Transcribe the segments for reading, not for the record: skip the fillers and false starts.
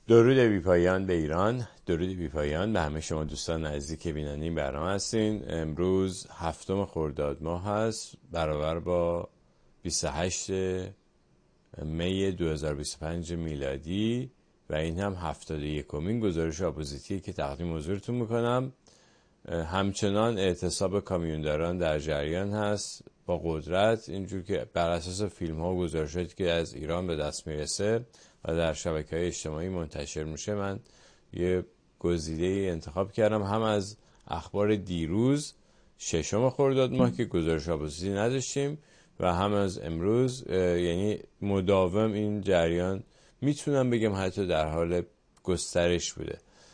درود بی‌پایان به ایران، درود بی‌پایان به همه شما دوستان عزیزی که بیننده این برنامه هستین. امروز 7 خرداد ماه هست، برابر با 28 می 2025 میلادی و این هم 71مین گزارش آپوزیتی که تقدیم حضورتون میکنم. همچنان اعتصاب کامیونداران در جریان هست با قدرت، اینجور که بر اساس فیلم ها و گزارشاتی که از ایران به دست میرسه و در شبکه‌های اجتماعی منتشر میشه، من یه گزیده انتخاب کردم هم از اخبار دیروز 6 خرداد ماه که گزارش آپوزیتی نداشتیم و هم از امروز، یعنی مداوم این جریان میتونم بگم حتی در حال گسترش بوده.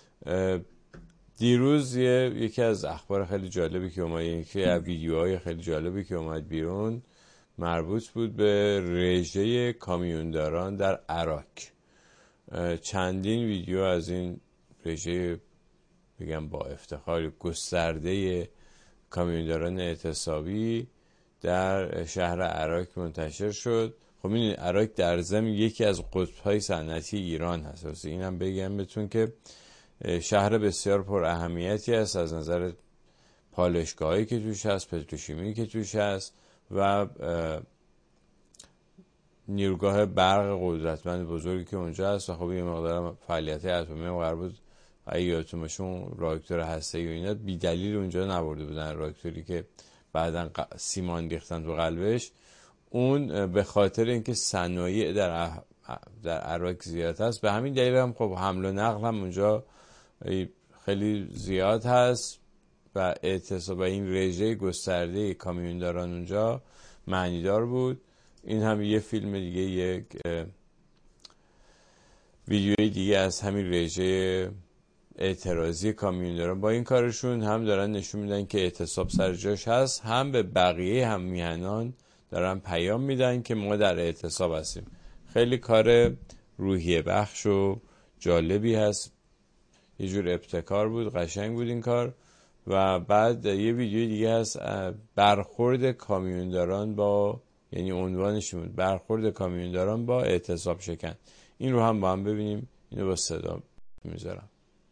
دیروز یکی از اخبار خیلی جالبی که اومد، یکی از ویدیوهای خیلی جالبی که اومد بیرون مربوط بود به رژه کامیونداران در عراق. چندین ویدیو از این رژه بگم با افتخار گسترده کامیونداران اعتصابی در شهر عراق منتشر شد. خب این عراق در ضمن یکی از قطب‌های صنعتی ایران هست. اینم بگم بهتون که شهر بسیار پر اهمیتی است از نظر پالایشگاهایی که توش هست، پتروشیمی که توش هست و نیروگاه برق قدرتمند بزرگی که اونجا هست و خب یه مقدار فعالیت اتمی هم قرار بود اگه یادتون باشه اون راکتور هسته‌ای و اینا بی دلیل اونجا نبرده بودن، راکتوری که بعداً سیمان ریختن تو قلبش، اون به خاطر اینکه صنایع در عراق زیاد هست، به همین دلیل هم خب حمل و نقل هم اونجا خیلی زیاد هست و اعتصاب این رژه گسترده کامیونداران اونجا معنیدار بود. این هم یه فیلم دیگه، یک ویدیوی دیگه از همین رژه اعتراضی کامیونداران با این کارشون هم دارن نشون میدن که اعتصاب سر جاش هست، هم به بقیه هم میهنان دارن پیام میدن که ما در اعتصاب هستیم. خیلی کار روحیه بخش و جالبی هست، یه جور ابتکار بود، قشنگ بود این کار. و بعد یه ویدیو دیگه هست برخورد کامیونداران با، یعنی عنوانش بود برخورد کامیونداران با اعتصاب شکن. این رو هم با هم ببینیم، اینو با صدا میذارم.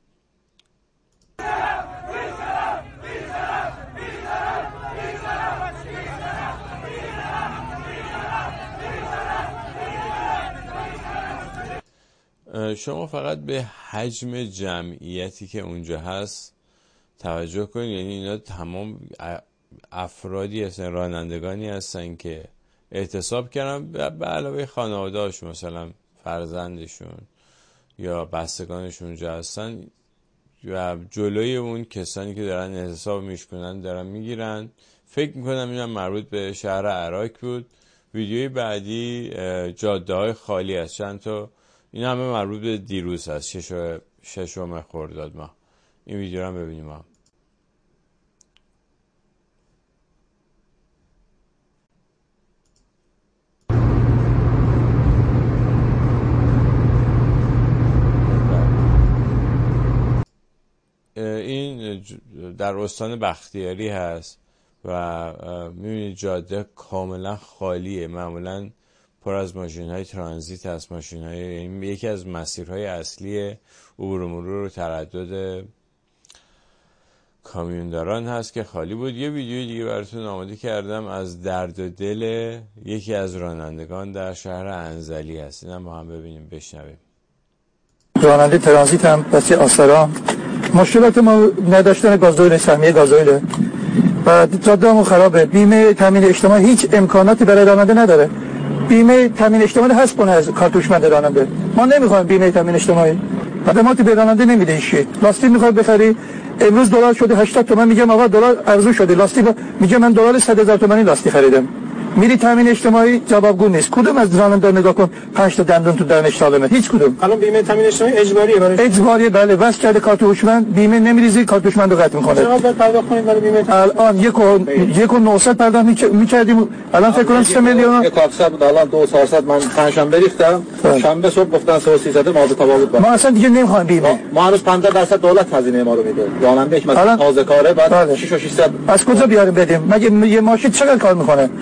شما فقط به حجم جمعیتی که اونجا هست توجه کنید، یعنی اینا تمام افرادی هستن، رانندگانی هستن که اعتصاب کردن به علاوه خانواده هاشون، مثلا فرزندشون یا بستگانشون اونجا هستن و جلوی اون کسانی که دارن اعتصاب میشکنن دارن میگیرن. فکر میکنم اینم مربوط به شهر عراق بود. ویدیوی بعدی جاده های خالی هست، چند تا، این همه مربوط به دیروز هست، 6 خرداد ماه. این ویدیو رو هم ببینیم هم. این در استان بختیاری هست و میبینید جاده کاملا خالیه، معمولا پر از ماشین های ترانزیت هست، ماشین های، یعنی یکی از مسیرهای اصلی عبور و مرور و تردد کامیونداران هست که خالی بود. یه ویدیو دیگه براتون آماده کردم از درد و دل یکی از رانندگان در شهر انزلی هست، اینم با هم ببینیم بشنویم. راننده ترانزیت هم بس آسرا مشکلات ما نداشتن گازوئیل، سهمیه گازوئیل و جاده‌مون خرابه، بیمه تامین اجتماعی هیچ امکاناتی برای راننده نداره. بیمه تامین اجتماعی حذف کنه از کارتوشمند راننده. ما نمیخوایم بیمه تامین اجتماعی، خدماتی به راننده نمیده هیچ. لاستیک میخوای بخری، امروز دلار شده 80 تومن، میگم آقا دلار ارزون شده، لاستیک میگه من دلار 100,000 تومانی لاستیک خریدم. میری تامین اجتماعی جوابگو نیست. کدوم از راننده نگاه کن 5 تا دندون تو دهنش سالمه؟ هیچ کدوم. الان بیمه تامین اجتماعی اجباریه برای اجباریه، بله، واسه کرده کارت هوشمند، بیمه نمیریزی، کارت هوشمند رو قطع میکنه. چقدر پرداخت کنید برای بیمه؟ الان 1.900 پرداخت میکردیم، الان فکر کنم 3 میلیون. 1.700 بود، الان 2.400. من پنجشنبه ریختم، شنبه صبح گفتن 300 ما به تفاوت بود. ما اصلا دیگه نمیخوایم بیمه. ما هنوز 50% دولت هزینه ما رو میده. راننده یک مثلا تازه کاره بعد 6 و 600 از کجا بیاریم بدیم؟ مگه یه ماشین چقدر کار میکنه؟ تو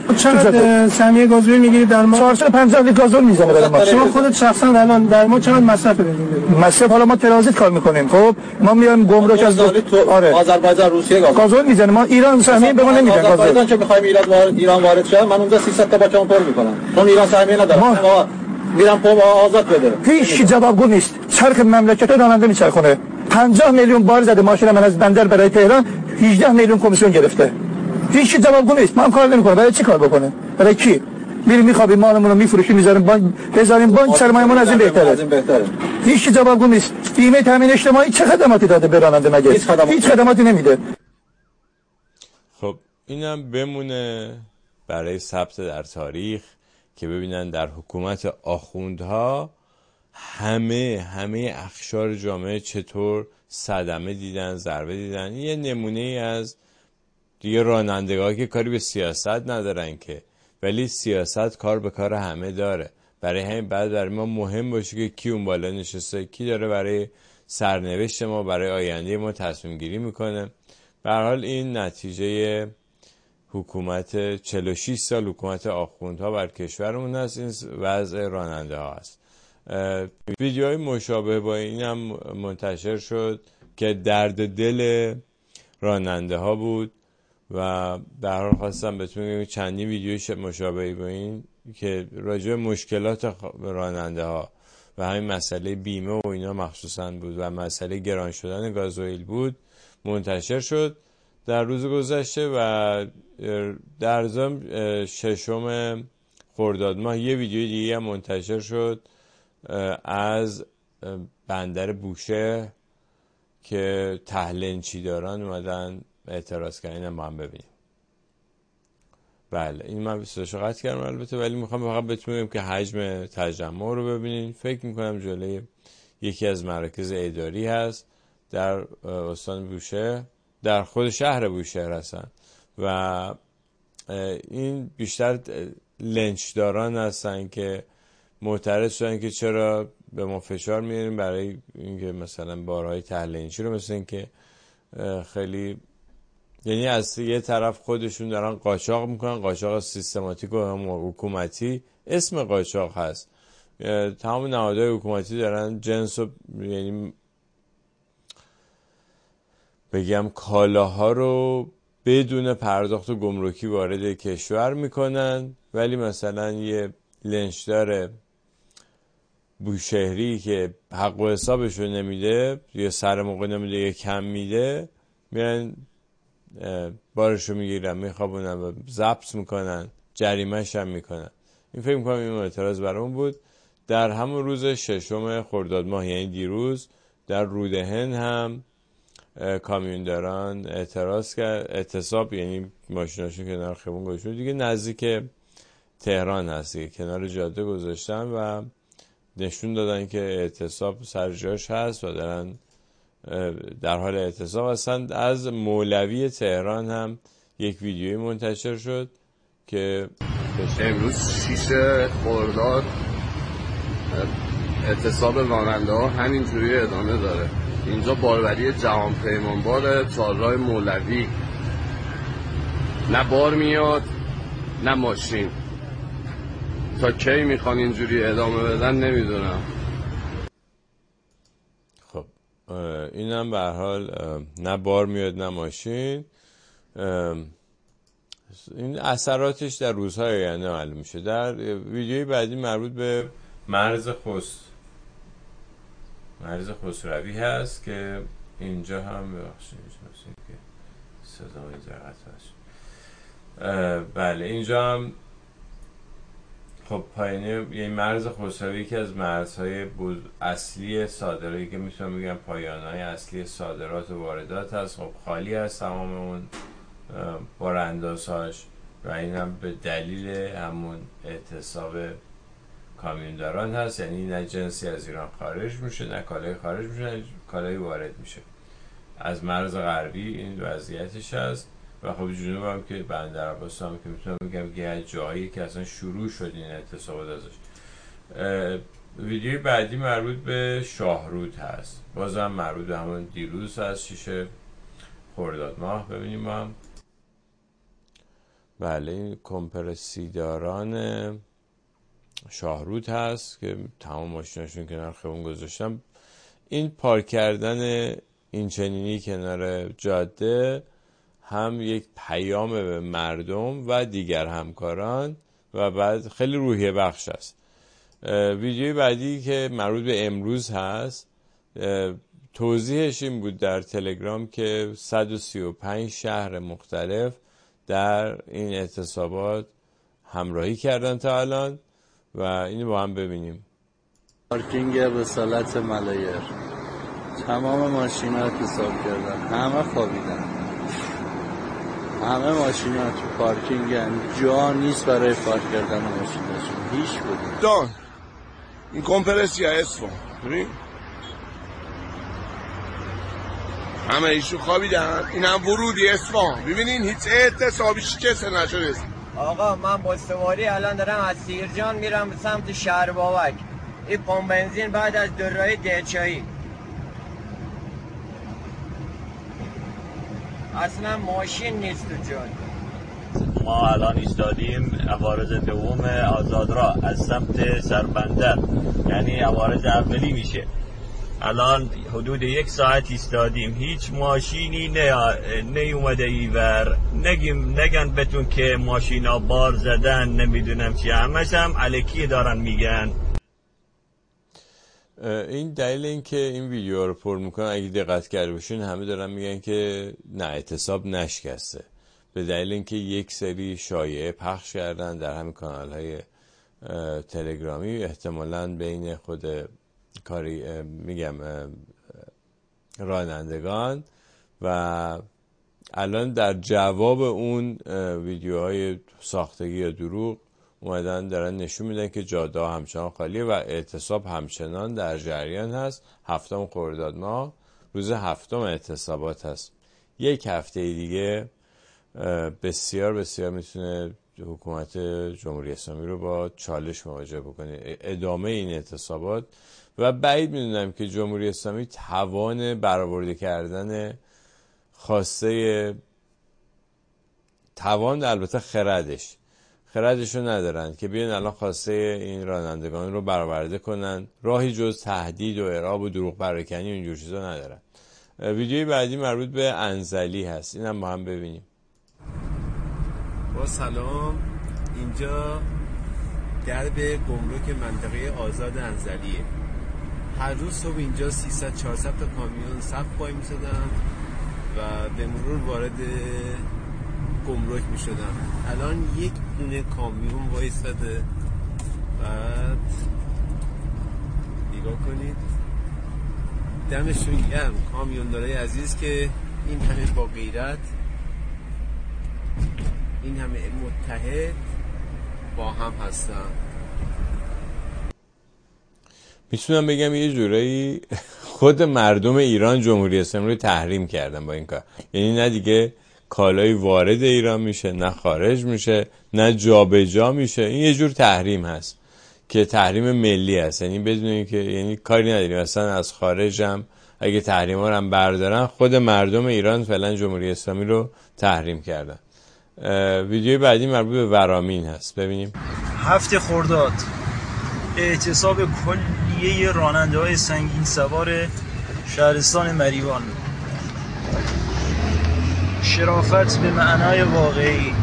درصد سهمیه گازوئیل میگیرید در ما؟ 450 لیتر گازوئیل میزنه برای ما. شما خودت شخصا الان در ما چقدر مصرف دارید؟ مصرف حالا ما ترانزیت کار میکنیم. خب ما میایم گمرک از آره آذربایجان روسیه گازوئیل میزنه، ما ایران سهمیه به ما نمیده. گازوئیل چه میخوایم ایران وارد شه، من اونجا 300 تا باچم پر میکنم چون ایران سهمیه نداره. ما میرم پمپ آزاد بده. هیچ جوابگو نیست. چرخ مملکت راننده میچرخونه. 50 میلیون بار زده ماشین من از بندر برای تهران، 18 میلیون کمیسیون گرفته. هیچ جوابگو نیست. ما هم کار نمیکنه. برای چی کار بکنه؟ برای کی؟ میریم میخوابیم مالمون رو میفروشیم میذاریم بانک، بذاریم بانک، سرمایه‌مون از این بهتره. هیچ جوابگو نیست. بیمه تامین اجتماعی چه خدماتی داده به راننده مگه؟ هیچ خدماتی نمیده. خب اینم بمونه برای ثبت در تاریخ که ببینن در حکومت آخوندها همه اقشار جامعه چطور صدمه دیدن، ضربه دیدن. یه نمونه از دیگه رانندگاه که کاری به سیاست ندارن که، ولی سیاست کار به کار همه داره. برای همین بعد برای ما مهم باشه که کی اون بالا نشسته، کی داره برای سرنوشت ما، برای آینده ما تصمیم گیری میکنه. به هر حال این نتیجه حکومت 46 سال حکومت آخوندها بر کشورمون هست. این وضع راننده ها هست. ویدیوهای مشابه با این هم منتشر شد که درد دل راننده ها بود و در حال خواستم بهتون بگم چندین ویدیوی مشابهی با این که راجع به مشکلات راننده ها و همین مسئله بیمه و اینا مخصوصا بود و مسئله گران شدن گازوئیل بود منتشر شد در روز گذشته. و در ضمن 6 خرداد ماه یه ویدیو دیگه هم منتشر شد از بندر بوشهر که تهلنچیداران اومدن اعتراض کردن. ما هم ببینیم. بله این من بسیارش قطع کردم البته، ولی میخوام فقط بهتون بگم که حجم تجمع رو ببینین. فکر میکنم جلوی یکی از مراکز اداری هست در استان بوشهر، در خود شهر بوشهر هستن و این بیشتر لنچداران هستن که معترض شدن که چرا به ما فشار میاریم برای اینکه مثلا بارهای تهلنچی رو مثلا که خیلی، یعنی از یه طرف خودشون دارن قاچاق میکنن، قاچاق سیستماتیک و حکومتی، اسم قاچاق هست، تمام نهادهای حکومتی دارن جنس و یعنی بگم کالاها رو بدون پرداخت گمرکی وارد کشور میکنن، ولی مثلا یه لنچدار بوشهری که حق و حسابش رو نمیده یا سر موقع نمیده یا کم میده، میان بارش رو میگیرن، میخوابونن و ضبط میکنن، جریمه‌ش هم میکنن. این فکر میکنم این اعتراض برامون بود. در همون روز 6 خرداد ماه یعنی دیروز در رودهن هم کامیونداران اعتراض کرد، اعتصاب، یعنی ماشیناشون کنار خیابون گذاشتن دیگه، نزدیک تهران هست دیگه، کنار جاده گذاشتن و نشون دادن که اعتصاب سر جاش هست و دارن در حال اعتصاب هستند. از مولوی تهران هم یک ویدیویی منتشر شد که امروز 6 خرداد اعتصاب راننده ها همینجوری ادامه داره. اینجا باروری جهان پیمانبار چهارراه مولوی، نه بار میاد نه ماشین. تا کی میخوان اینجوری ادامه بدن نمیدونم. خب این هم به هر حال نه بار میاد نه ماشین. این اثراتش در روزهای آینده معلوم میشه. در ویدیوی بعدی مربوط به مرز خسروی هست که اینجا هم ببخشید که صدا اینجا قطع شد. بله اینجا هم خب پایینه، یعنی مرز خسروی یکی از مرزهای اصلی صادراتی که میتونم بگم پایانهای اصلی صادرات و واردات هست. خب خالی هست تمام اون باراندازهاش و این هم به دلیل همون اعتصاب کامیونداران هست. یعنی نه جنسی از ایران خارج میشه، نه کالای خارج میشه، نه کالای وارد میشه. از مرز غربی این وضعیتش هست و خب جنوب هم که بندر عباس هم که میتونم بگم که جایی که اصلا شروع شد این اعتصابات ازش. ویدیوی بعدی مربوط به شاهرود هست، بازم مربوط به همون دیروز هست، 6 خرداد ماه. ببینیم هم. بله این کمپرسیداران شاهرود هست که تمام ماشیناشون کنار خیابون گذاشتم. این پارک کردن این چنینی کنار جاده هم یک پیام به مردم و دیگر همکاران و بعد خیلی روحیه بخش است. ویدیوی بعدی که مربوط به امروز هست توضیحش این بود در تلگرام که 135 شهر مختلف در این اعتصابات همراهی کردن تا الان و اینو با هم ببینیم. پارکینگ رسالت ملایر تمام ماشینا رو حساب کردن، همه خوابیدن، همه ماشینا تو پارکینگ جا نیست برای پارک کردن ماشیناشون هیچ بود. دان این کمپرسیا اسفون ببین همه ایشون خوابیدن، این هم ورودی اصفهان. ببینین هیچ اعتصابی شکسته نشده. آقا من با سواری الان دارم از سیرجان میرم به سمت شهر بابک. این پمپ بنزین بعد از درراه دهچایی اصلا ماشین نیست تو جاده. ما الان ایستادیم عوارض دوم آزادراه از سمت سربندر، یعنی عوارض اولی میشه. الان حدود 1 ساعت ایستادیم، هیچ ماشینی نیومده ایور. نگن بهتون که ماشینا بار زدن نمیدونم چی، همش هم الکی دارن میگن. این دلیل این که این ویدیو رو پر میکنن اگه دقت کرده باشین همه دارن میگن که نه اعتصاب نشکسته، به دلیل اینکه یک سری شایعه پخش کردن در همین کانال های تلگرامی احتمالاً بین خود کاری میگم رانندگان و الان در جواب اون ویدیوهای ساختگی یا دروغ اومدن دارن نشون میدن که جاده ها همچنان خالیه و اعتصاب همچنان در جریان هست. 7 خرداد ماه روز 7 اعتصابات هست. یک هفته دیگه بسیار بسیار میتونه حکومت جمهوری اسلامی رو با چالش مواجه بکنه، ادامه این اعتصابات. و بعید میدونم که جمهوری اسلامی توان برآورده کردن خواسته البته خردش رو ندارن که بیان الان خواسته این رانندگان رو برآورده کنن. راهی جز تهدید و ارعاب و دروغ پراکنی و اینجور چیزا ندارن. ویدیوی بعدی مربوط به انزلی هست، اینم با هم ببینیم. با سلام، اینجا درب گمرک منطقه آزاد انزلیه. هر روز صبح اینجا 300-400 تا کامیون صف وای می‌شدن و به مرور وارد گمرک می‌شدن. الان یک دونه کامیون وایساده. بعد نگاه کنید دمشون گرم کامیوندارای عزیز که این همه با غیرت، این همه متحد با هم هستن. میتونم بگم یه جورایی خود مردم ایران جمهوری اسلامی رو تحریم کردن با این کار. یعنی نه دیگه کالای وارد ایران میشه، نه خارج میشه، نه جابجا میشه. این یه جور تحریم هست که تحریم ملی هست، یعنی بدون که یعنی کاری نداریم اصلا از خارج هم اگه تحریما رو هم بردارن. خود مردم ایران فعلا جمهوری اسلامی رو تحریم کردن. ویدیوی بعدی مربوط به ورامین هست، ببینیم. 7 خرداد اعتصاب کلیه راننده‌های سنگین سوار شهرستان مریوان. شرافت به معنای واقعی.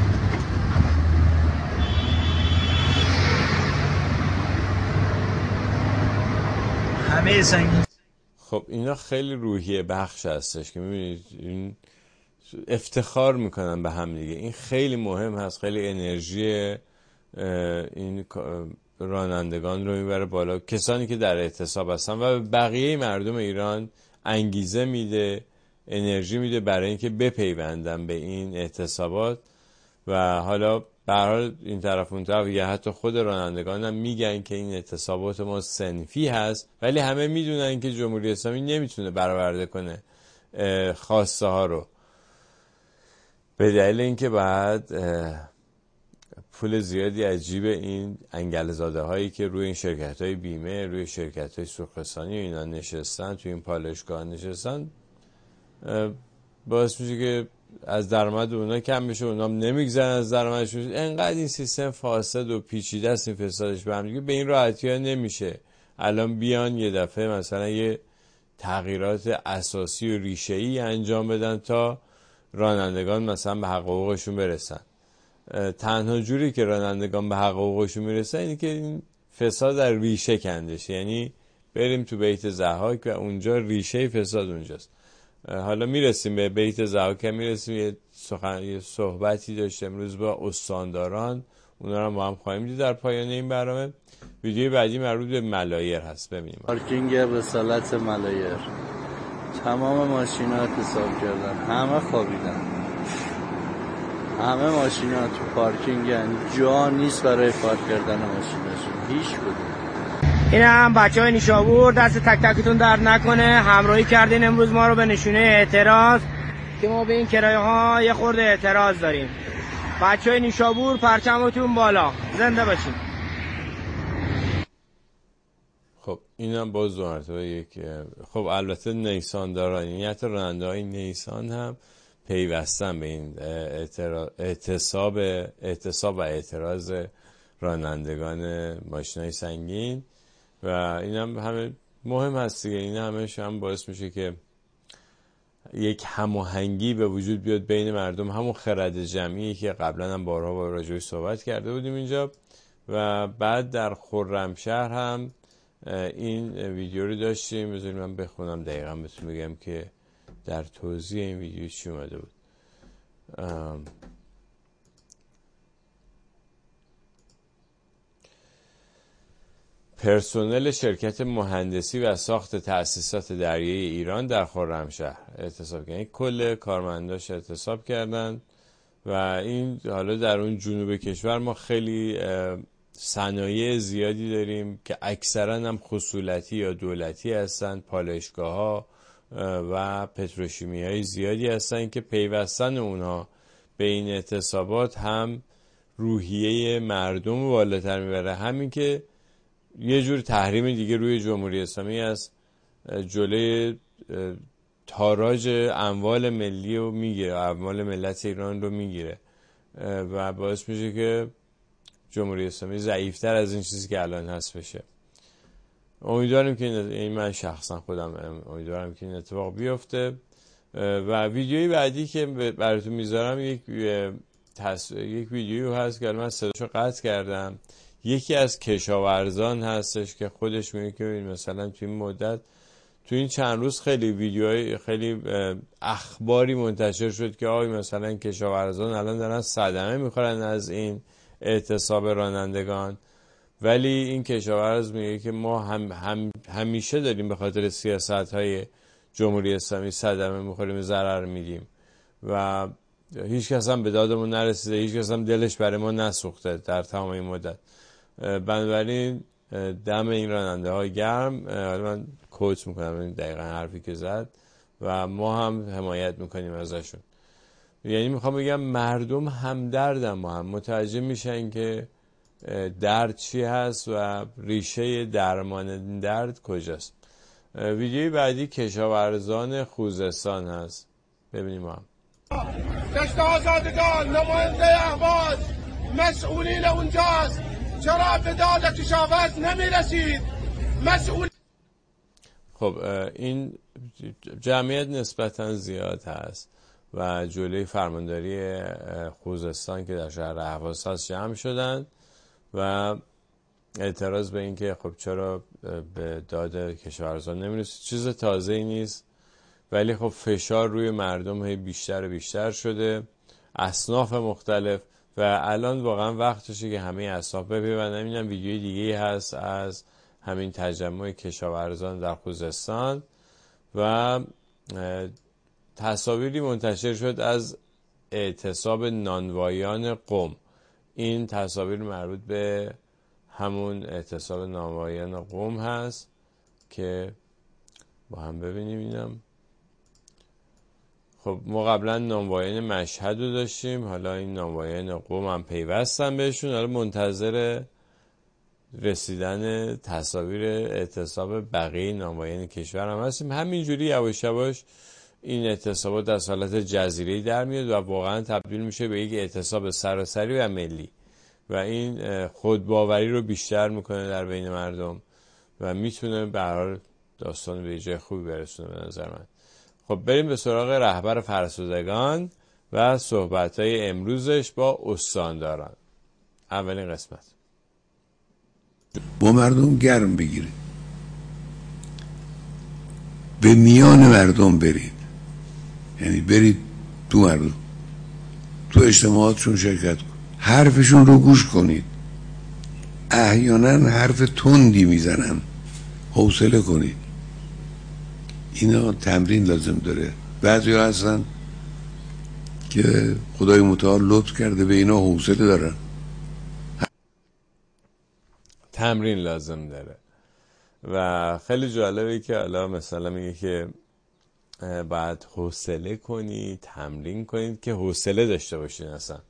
همه سنگین. خب اینا خیلی روحیه بخش هستش که میبینید این افتخار میکنن به هم دیگه. این خیلی مهم هست، خیلی انرژی این رانندگان رو میبره بالا، کسانی که در اعتصاب هستن، و بقیه مردم ایران انگیزه میده، انرژی میده برای اینکه بپیوندن به این اعتصابات. و حالا به هر حال این طرف اون طرف یا حتی خود رانندگان هم میگن که این اعتصابات ما صنفی هست، ولی همه میدونن که جمهوری اسلامی نمیتونه برآورده کنه خواسته ها رو، به دلیل اینکه بعد پول زیادی از جیب این انگلزاده هایی که روی این شرکت های بیمه، روی شرکت های سوخرسانی اینا نشستن، توی این پالایشگاه نشستن، باعث میشه که از درآمد اونا کم بشه، اونا هم نمیگذرن از درآمدشون. انقدر این سیستم فاسد و پیچیده است، این فسادش به هم دیگه به این راحتی ها نمیشه الان بیان یه دفعه مثلا یه تغییرات اساسی و ریشه‌ای انجام بدن تا رانندگان مثلا به حقوقشون برسن. تنها جوری که رانندگان به حقوقشون میرسن اینه که این فساد در ریشه کنده شه، یعنی بریم تو بیت ضحاک و اونجا ریشه فساد اونجاست. حالا میرسیم به بیت ضحاک، میرسیم یه صحبتی داشته امروز با استانداران، اونا رو ما هم خواهیم دید در پایان این برنامه. ویدیوی بعدی مربوط به ملایر هست، ببینیم. پارکینگ رسالت ملایر، تمام ماشین‌ها اعتصاب کردن، همه خوابیدن، همه ماشین‌ها تو پارکینگن، جا نیست برای پارک کردن ماشیناشون هیچ کدوم. این هم بچهای نیشابور، دست تک تکتون درد نکنه، همراهی کردین امروز ما رو به نشونه اعتراض که ما به این کرایه ها یه خورده اعتراض داریم. بچهای نیشابور پرچمتون بالا، زنده باشین. خب اینم باز دو مرتبه یک. خب البته نیسان دارن، یعنی حتی راننده های نیسان هم پیوستن به این اعتصاب و اعتراض رانندگان ماشینای سنگین و این هم همه مهم هست دیگه. این همش هم باعث میشه که یک هماهنگی به وجود بیاد بین مردم، همون خرد جمعی که قبلا هم بارها با راجعش صحبت کرده بودیم اینجا. و بعد در خرمشهر هم این ویدیو رو داشتیم، بذارید من بخونم دقیقا بهتون بگم که در توضیح این ویدیو چی اومده بود. پرسنل شرکت مهندسی و ساخت تأسیسات دریایی ایران در خرمشهر اعتصاب کردن، کل کارمنداش اعتصاب کردن و این حالا در اون جنوب کشور ما خیلی صنایع زیادی داریم که اکثرا هم خصولتی یا دولتی هستن، پالایشگاه‌ها و پتروشیمیایی زیادی هستن که پیوستن اونها به این اعتصابات هم روحیه مردم بالاتر میبره، همین که یه جور تحریم دیگه روی جمهوری اسلامی است، جلوی تاراج اموال ملی رو میگیره، اموال ملت ایران رو میگیره و باعث میشه که جمهوری اسلامی ضعیفتر از این چیزی که الان هست بشه. امیدوارم که این من شخصا خودم امیدوارم که این اتفاق بیفته. و ویدیویی بعدی که براتون میذارم یک ویدیویی هست که من صداشو قطع کردم. یکی از کشاورزان هستش که خودش میگه که مثلا تو این مدت، تو این چند روز خیلی ویدیوهای خیلی اخباری منتشر شد که مثلا کشاورزان الان دارن صدمه میخورن از این اعتصاب رانندگان، ولی این کشاورز میگه که ما همیشه داریم به خاطر سیاست‌های جمهوری اسلامی صدمه میخوریم، ضرر میدیم و هیچ کس هم به دادمون نرسیده، هیچ کس هم دلش برای ما نسوخته در تمام این مدت. بنابراین دم این راننده های گرم، من کوچ میکنم این دقیقا حرفی که زد و ما هم حمایت میکنیم ازشون. یعنی میخوام بگم مردم همدردن، ما هم متوجه میشن که درد چی هست و ریشه درمان درد کجاست. ویدیوی بعدی کشاورزان خوزستان هست، ببینیم ما هم. دشت آزادگان، نماینده اهواز، مسئولین اونجاست، چرا به داد کشاورز نمیرسید؟ مسئول. خب این جمعیت نسبتا زیاد هست و جلوی فرمانداری خوزستان که در شهر اهواز هست جمع شدن و اعتراض به این که خب چرا به داد کشاورزان نمیرسید. چیز تازه‌ای نیست، ولی خب فشار روی مردم بیشتر و بیشتر شده، اصناف مختلف، و الان واقعا وقتشه که همه اصناف بپیوندن. اینم ویدیوی دیگه هست از همین تجمع کشاورزان در خوزستان و تصاویری منتشر شد از اعتصاب نانوایان قم. این تصاویر مربوط به همون اعتصاب نانوایان قم هست که با هم ببینیم. اینم خب ما قبلا نانوایان مشهد رو داشتیم، حالا این نانوایان قم هم پیوستن بهشون، حالا منتظر رسیدن تصاویر اعتصاب بقیه نانوایان کشور هم هستیم. همینجوری یواش یواش این اعتصابات در حالت جزیره‌ای در میاد و واقعا تبدیل میشه به یک اعتصاب سراسری و ملی و این خودباوری رو بیشتر میکنه در بین مردم و میتونه به هر حال داستان به جای خوبی برسونه به نظر من. خب بریم به سراغ رهبر فرسودگان و صحبت‌های امروزش با استانداران. اولین قسمت. با مردم گرم بگیرید، به میان مردم برید، یعنی برید تو مردم، تو اجتماعاتشون شرکت کنید، حرفشون رو گوش کنید. احیانا حرف تندی میزنن، حوصله کنید. اینا تمرین لازم داره. بعضی ها هستن که خدای متعال لطف کرده به اینا حوصله دارن، تمرین لازم داره. و خیلی جالبه که حالا مثلا میگه که باید حوصله کنید، تمرین کنید که حوصله داشته باشین اصلا،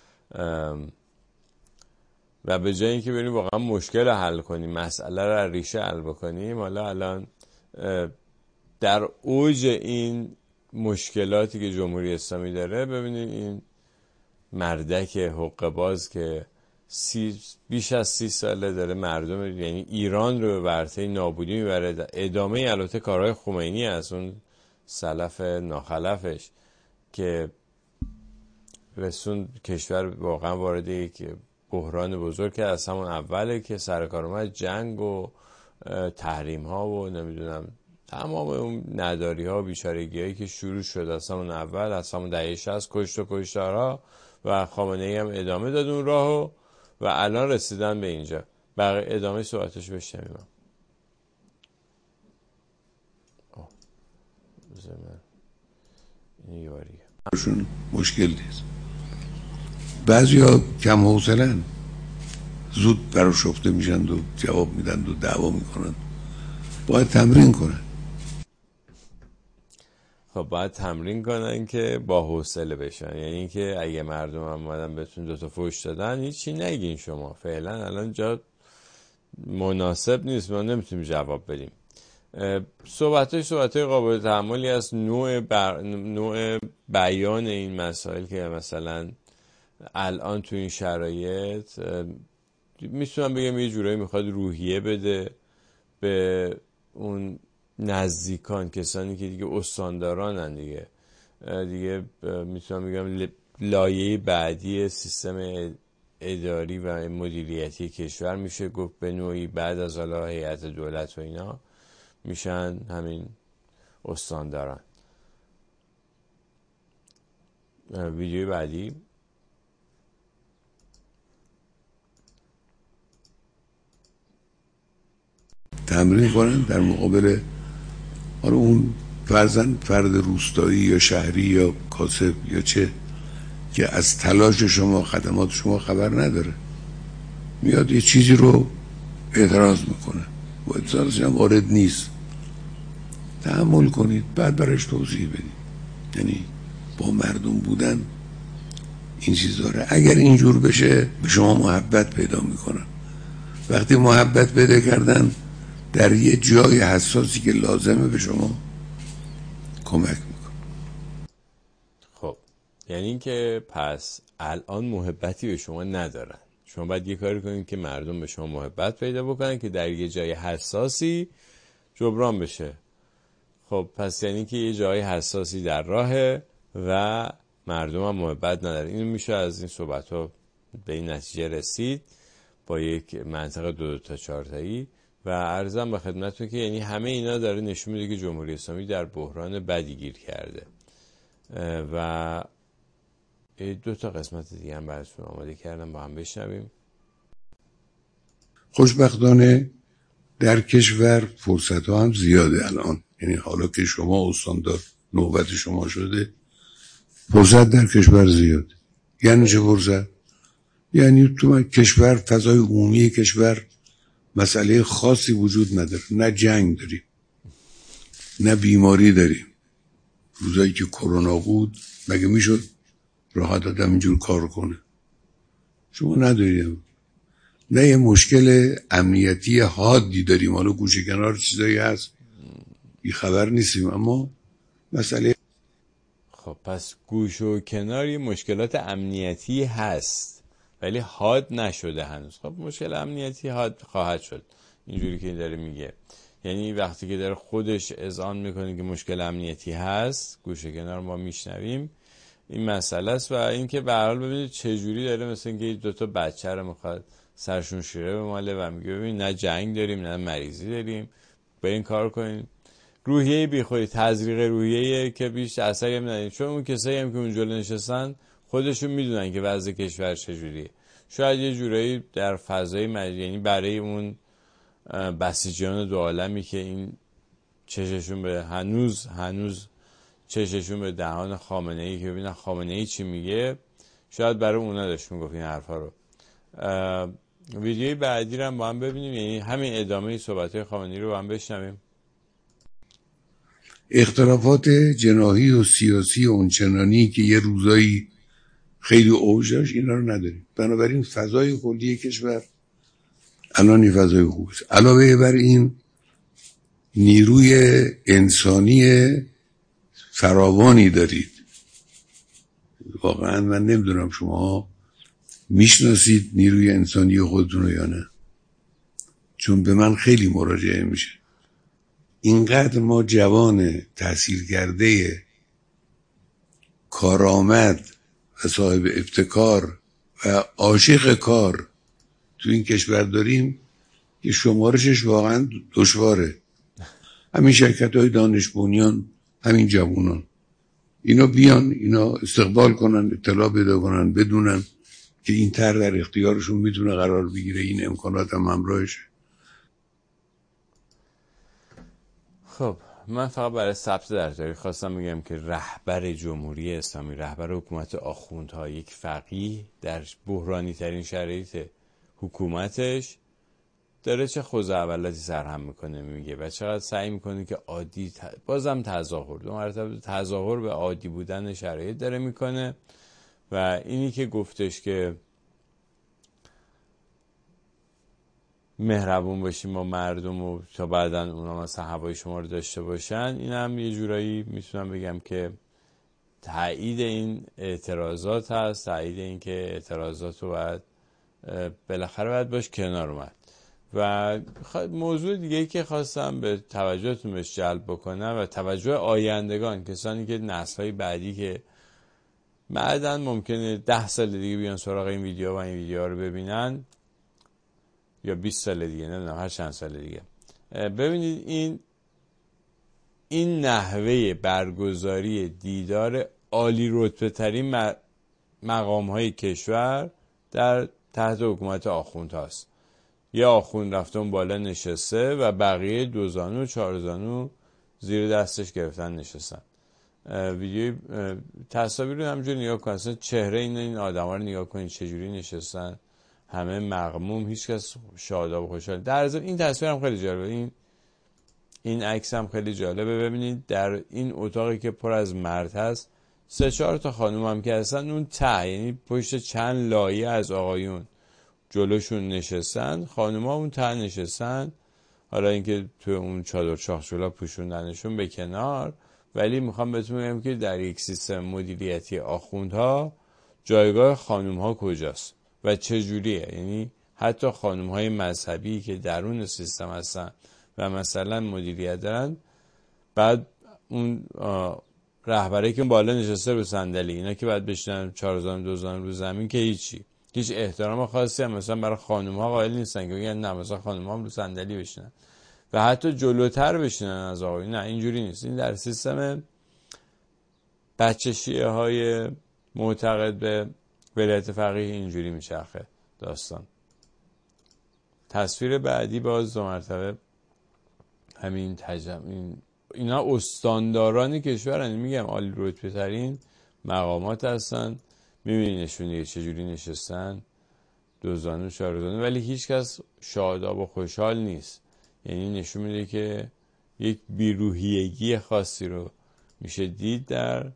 و به جای اینکه بریم واقعا مشکل رو حل کنیم، مسئله رو از ریشه حل بکنیم. حالا الان در اوج این مشکلاتی که جمهوری اسلامی داره، ببینید این مردک حقه باز که بیش از 30 ساله داره مردم، یعنی ایران رو به ورطه نابودی میبره. ادامه البته کارهای خمینی از اون سلف ناخلفش که رسون کشور واقعا وارد یک بحران بزرگ که از همون اوله که سرکار اومد، جنگ و تحریم ها و نمیدونم تمام اون نداری ها و بیچارگی هایی که شروع شد از همون اول، از همون دهه 60 کشت و کشتارها، و خامنه ای هم ادامه داد اون راهو و الان رسیدن به اینجا. بقیه ادامه صحبتش بشنویم. این یاریه مشکل نیست. بعضی ها کم حوصله‌اند، زود براشفته میشن و جواب میدن و دعوا میکنن. باید تمرین کنن. خب باید تمرین کنن که با حوصله بشن. یعنی که اگه مردم هم اومدن بهتون 2 تا فوش دادن، هیچی نگین شما. فعلا الان جا مناسب نیست، ما نمیتونیم جواب بدیم. صحبت‌های قابل تحملی از نوع بیان این مسائل که مثلا الان تو این شرایط میتونم بگم یه جورایی میخواد روحیه بده به اون نزدیکان، کسانی که دیگه استاندارانن دیگه میتونم بگم لایه بعدی سیستم اداری و مدیریتی کشور میشه گفت به نوعی، بعد از حالا هیئت دولت و اینا میشن همین استانداران. ویدیوی بعدی. تمرین کنن در مقابل اون فرد روستایی یا شهری یا کاسب یا چه که از تلاش شما، خدمات شما خبر نداره، میاد یه چیزی رو اعتراض میکنه و اعتراضش هم وارد نیست. تحمل کنید، بعد برایش توضیح بدید. یعنی با مردم بودن این چیز داره. اگر اینجور بشه به شما محبت پیدا میکنن. وقتی محبت پیدا کردن در یه جای حساسی که لازمه به شما کمک میکنه. خب یعنی که پس الان محبتی به شما ندارن. شما باید یه کاری کنید که مردم به شما محبت پیدا بکنن که در یه جای حساسی جبران بشه. خب پس یعنی که یه جای حساسی در راهه و مردم هم محبت نداره. اینو میشه از این صحبت ها به این نتیجه رسید با یک منطقه 2 تا 4 تایی. و عرضم به خدمتتون که یعنی همه اینا داره نشون میده که جمهوری اسلامی در بحران بدی گیر کرده. و 2 تا قسمت دیگه هم براتون آماده کردم، با هم بشنویم. خوشبختانه در کشور فرصت ها هم زیاده الان. یعنی حالا که شما استاندار نوبت شما شده، فرصت در کشور زیاده. یعنی چه فرصت؟ یعنی تو کشور، فضای عمومی کشور مسئله خاصی وجود نداره. نه جنگ داریم، نه بیماری داریم. روزایی که کرونا بود مگه میشد راحت آدم اینجور کار کنه؟ شما نداریم. نه یه مشکل امنیتی حادی داریم. حالا گوشه کنار چیزایی هست بی خبر نیستیم، اما مسئله خب پس گوش و کنار یه مشکلات امنیتی هست ولی حاد نشده هنوز. خب مشکل امنیتی حاد خواهد شد اینجوری که داره میگه. یعنی وقتی که داره خودش اذعان میکنه که مشکل امنیتی هست، گوش و کنار ما میشنویم این مسئله است. و اینکه به هر حال ببینید چه جوری داره مثلا اینکه دو تا بچه رو میخواد سرشون شیره بماله و میگه ببین نه جنگ داریم نه مریضی داریم، به این کار کنین. روحیه بیخودی، تزریق روحیه که بیش اثری هم نداریم، چون اون کسایی هم که اونجا نشستن خودشون میدونن که وضع کشور چجوریه. شاید یه جورایی در فضای یعنی برای اون بسیجیان دو عالمی که این چششون به هنوز چششون به دهان خامنه‌ای که ببینن خامنه‌ای چی میگه، شاید برای اونا داشت میگفت این حرفا رو. ویدیوی بعدی رو هم با هم ببینیم، یعنی همین ادامه صحبت‌های خامنه‌ای رو با هم بشنویم. اختلافات جناحی و سیاسی و اونچنانی که یه روزایی خیلی اوج داشت اینا رو نداریم. بنابراین فضای کلی کشور الان یه فضای خوبه. علاوه بر این نیروی انسانی فراوانی دارید. واقعا من نمیدونم شما میشناسید نیروی انسانی خودتون رو یا نه، چون به من خیلی مراجعه میشه. اینقدر ما جوان تحصیل کرده کارآمد و صاحب ابتکار و عاشق کار تو این کشور داریم که شمارشش واقعا دشواره. همین شرکت‌های دانش بنیان، همین جوانان، اینا بیان، اینا استقبال کنن، اطلاع پیدا کنن، بدونن که این طرح در اختیارشون میتونه قرار بگیره، این امکانات هم همراهشه. خب من فقط برای ثبت در تاریخ خواستم بگم که رهبر جمهوری اسلامی، رهبر حکومت آخوندها، یک فقیه در بحرانی ترین شرایط حکومتش داره چه خوزعبلاتی سرهم میکنه میگه و چقدر سعی میکنه که عادی بازم تظاهر، دو مرتبه تظاهر به عادی بودن شرایط داره میکنه. و اینی که گفتش که مهربون باشیم با مردم و تا بعداً اونا مثلا هوای شما رو داشته باشن، این هم یه جورایی میتونم بگم که تایید این اعتراضات هست، تایید این که اعتراضات رو باید بالاخره باید باش کنار اومد. و موضوع دیگه که خواستم به توجهتون بهش جلب بکنم و توجه آیندگان، کسانی که نسل‌های بعدی که بعداً ممکنه 10 سال دیگه بیان سراغ این ویدیو و این ویدیو رو ببینن یا 20 سال دیگه، نمیدونم هر چند سال دیگه، ببینید این نحوه برگزاری دیدار عالی رتبه ترین مقام های کشور در تحت حکومت آخوند هست. یه آخوند رفته اون بالا نشسته و بقیه 2 زانو 4 زانو زیر دستش گرفتن نشستن. ویدیو تصاویر رو همجور نگاه کنید، اصلا چهره این آدم ها رو نگاه کنید چجوری نشستن، همه مغموم، هیچ کس شاداب و خوشحال. در ضمن این تصویر هم خیلی جالبه، این عکس هم خیلی جالبه. ببینید در این اتاقی که پر از مرد هست 3-4 تا خانوم هم که هستن اون ته، یعنی پشت چند لایه از آقایون جلوشون نشستن، خانوما اون ته نشستن. حالا اینکه تو اون چادر چاخچولا پوشوندنشون به کنار، ولی میخوام بهتون بگم که در یک سیستم مدیریتی آخوندها جایگاه خانومها کجاست و چه جوریه. یعنی حتی خانومهای مذهبی که درون سیستم هستن و مثلا مدیریت دارن، بعد اون رهبری که بالا نشسته رو صندلی، اینا که بعد بشینن 4 زانو 2 زانو رو زمین که هیچ احترام خاصی هم مثلا برای خانوم‌ها قائل نیستن که بگن نه مثلا خانوم‌ها هم رو صندلی بشینن و حتی جلوتر بشینن از آقایون. نه اینجوری نیست. این در سیستم بچه شیعه های معتقد به ولایت فقیه اینجوری میچرخه داستان. تصویر بعدی باز 2 مرتبه همین اینا استانداران کشورن، میگم عالی رتبه ترین مقامات هستن. میبینی نشون چجوری نشستن 2 زانو 4 زانو، ولی هیچ کس شاداب و خوشحال نیست. یعنی نشون میده که یک بیروحیگی خاصی رو میشه دید در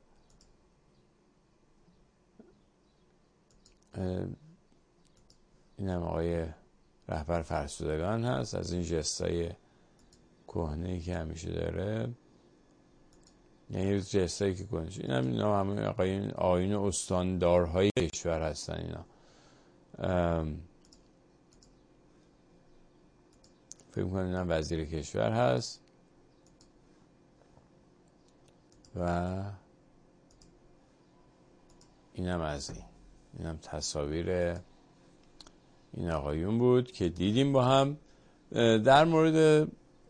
این هم آقای رهبر فرسودگان هست، از این جستای کهنه‌ای که همیشه داره. یعنی جستایی که کنش این هم اینا همه آیین استاندارهای کشور هستن. اینا فکر می‌کنم اینم وزیر کشور هست و اینم از اینم تصاویر این آقایون بود که دیدیم با هم. در مورد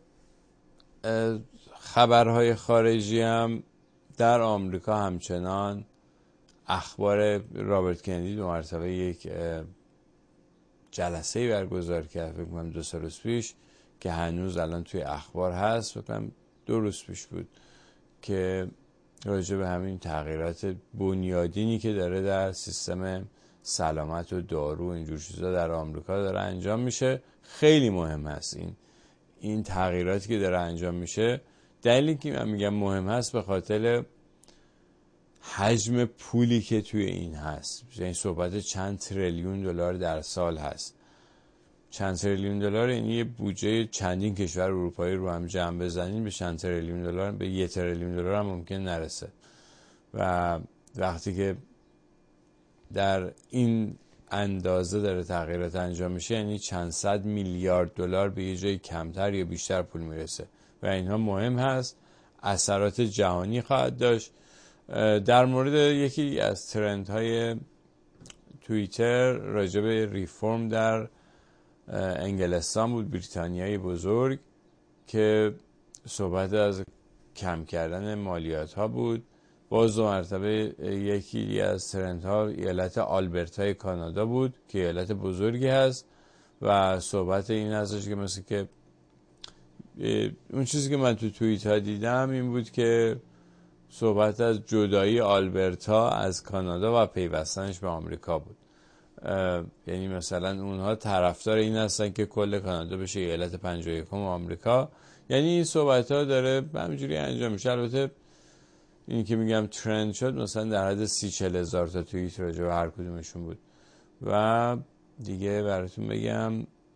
خبرهای خارجی هم در آمریکا همچنان اخبار رابرت کندی 2 مرتبه یک جلسه‌ای برگزار کرد، فکر کنم 2 روز پیش که هنوز الان توی اخبار هست، فکر کنم 2 روز پیش بود، که راجع به همین تغییرات بنیادینی که داره در سیستم سلامت و دارو اینجور چیزا در آمریکا داره انجام میشه. خیلی مهم هست این تغییراتی که داره انجام میشه. دلیلی که من میگم مهم هست به خاطر حجم پولی که توی این هست. یعنی صحبت چند تریلیون دلار در سال هست. چند تریلیون دلار یعنی یه بودجه چندین کشور اروپایی رو هم جمع بزنین به چند تریلیون دلار، به 1 تریلیون دلار هم ممکن نرسه. و وقتی که در این اندازه داره تغییرات انجام میشه یعنی چند صد میلیارد دلار به یه جای کمتر یا بیشتر پول میرسه و اینها مهم هست، اثرات جهانی خواهد داشت. در مورد یکی از ترندهای توییتر راجع به ریفورم در انگلستان بود، بریتانیای بزرگ، که صحبت از کم کردن مالیات ها بود. باز 2 مرتبه یکی از ترندها ایالت آلبرتای کانادا بود که ایالت بزرگی هست و صحبت این هستش که مثل که اون چیزی که من تو توییت ها دیدم این بود که صحبت از جدایی آلبرتا از کانادا و پیوستنش به آمریکا بود. یعنی مثلا اونها طرفدار این هستن که کل کانادا بشه ایالت 51 آمریکا. یعنی این صحبت ها داره همینجوری انجام میشه. البته این که میگم ترند شد مثلا در حد 30-40 هزار تا توییت راجع به هر کدومشون بود. و دیگه براتون بگم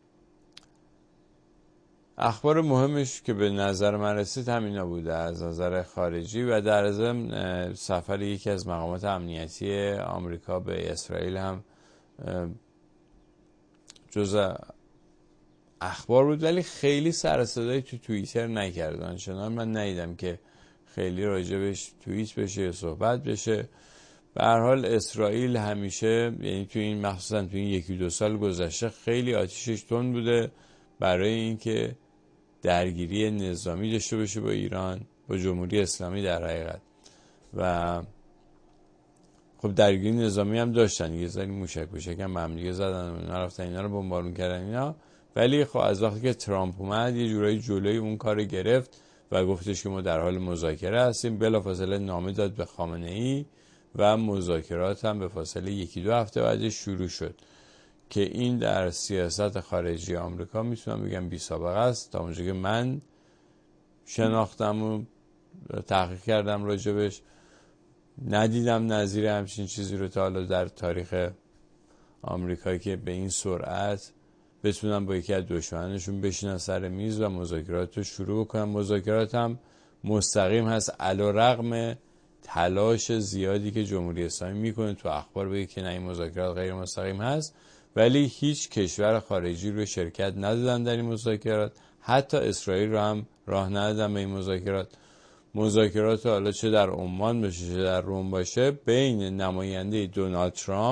اخبار مهمش که به نظر من رسید همینا بوده از نظر خارجی. و در ضمن سفر یکی از مقامات امنیتی آمریکا به اسرائیل هم جزء اخبار بود، ولی خیلی سر صدای تو توییتر نکردن. چنان من ندیدم که خیلی راجبش توییت بشه یا صحبت بشه. به هر حال اسرائیل همیشه، یعنی تو این مخصوصا تو این 1-2 سال گذشته خیلی آتیشش تند بوده برای اینکه درگیری نظامی داشته باشه با ایران، با جمهوری اسلامی در حقیقت. و خب درگیری نظامی هم داشتن، یه ذره موشک هم هم دیگه زدن و رفتن اینا رو بمبارون کردن اینا. ولی خب از وقتی که ترامپ اومد یه جورایی جلوی اون کار گرفت و گفتش که ما در حال مذاکره هستیم. بلافاصله نامه داد به خامنه‌ای و مذاکرات هم به فاصله 1-2 هفته بعدش شروع شد که این در سیاست خارجی آمریکا میتونم بگم بی سابقه است. تا اونجا که من شناختم و تحقیق کردم راجبش ندیدم نظیر همچین چیزی رو تا حالا در تاریخ آمریکا که به این سرعت بتونن با یکی از دشمنانشون بشینن سر میز و مذاکرات رو شروع کنن. مذاکرات هم مستقیم هست علیرغم تلاش زیادی که جمهوری اسلامی میکنه تو اخبار بگه که نه این مذاکرات غیر مستقیم هست، ولی هیچ کشور خارجی رو شرکت ندادن در این مذاکرات. حتی اسرائیل رو هم راه ندادن به این مذاکرات. مذاکرات حالا چه در عمان باشه چه در روم باشه بین نماینده دونالد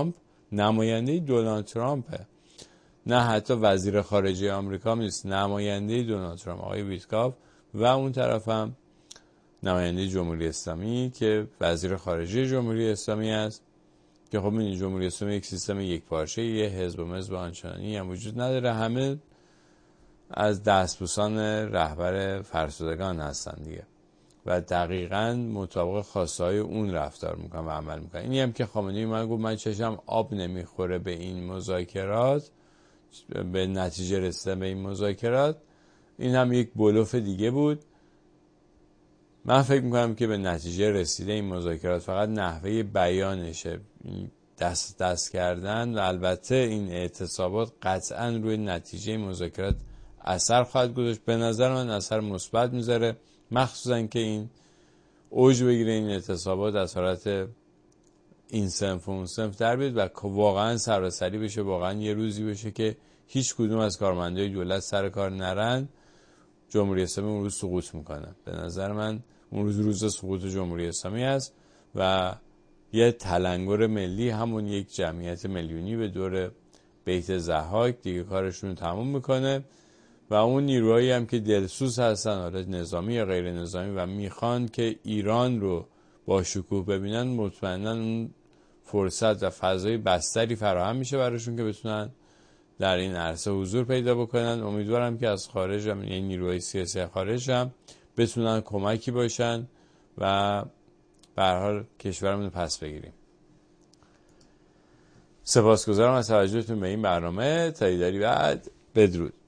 ترامپه، نه حتی وزیر خارجه آمریکا نیست، نماینده دونالد ترامپ آقای ویتکاف، و اون طرف هم نماینده جمهوری اسلامی که وزیر خارجه جمهوری اسلامی است. که خب این جمهوری اسلامی یک سیستم یکپارچه، یه حزب و مزب آنچنانی هم وجود نداره، همه از دستبوسان رهبر فرسودگان هستن دیگه و دقیقاً مطابق خواسته های اون رفتار میکنن و عمل میکنن. اینی هم که خامنه‌ای من گفت من چشم آب نمیخوره به این مذاکرات، به نتیجه رسیدن به این مذاکرات، این هم یک بلوف دیگه بود. من فکر میکنم که به نتیجه رسیده این مذاکرات فقط نحوه بیانشه، دست کردن، و البته این اعتصابات قطعاً روی نتیجه مذاکرات اثر خواهد گذاشت. به نظر من اثر مثبت میذاره، مخصوصاً که این اوج بگیره این اعتصابات، از حالت این صنف و اون صنف در بیاد و واقعا سراسری بشه، واقعا یه روزی بشه که هیچ کدوم از کارمندای دولت سر کار نرن، جمهوری اسلامی اون روز سقوط میکنه. به نظر من اون روز سقوط جمهوری اسلامی است و یه تلنگر ملی، همون یک جمعیت میلیونی به دور بیت ضحاک دیگه کارشون رو تموم میکنه و اون نیروهایی هم که دلسوز هستن، حالا نظامی یا غیر نظامی، و میخوان که ایران رو با شکوه ببینن، مطمئنا اون فرصت و فضای بستری فراهم میشه براشون که بتونن در این عرصه حضور پیدا بکنن. امیدوارم که از خارج هم، یعنی نیروهای سیاسی خارج هم بتونن کمکی باشن و به هر حال کشورمون رو پس بگیریم. سپاسگزارم از توجهتون به این برنامه. تا دیداری بعد، بدرود.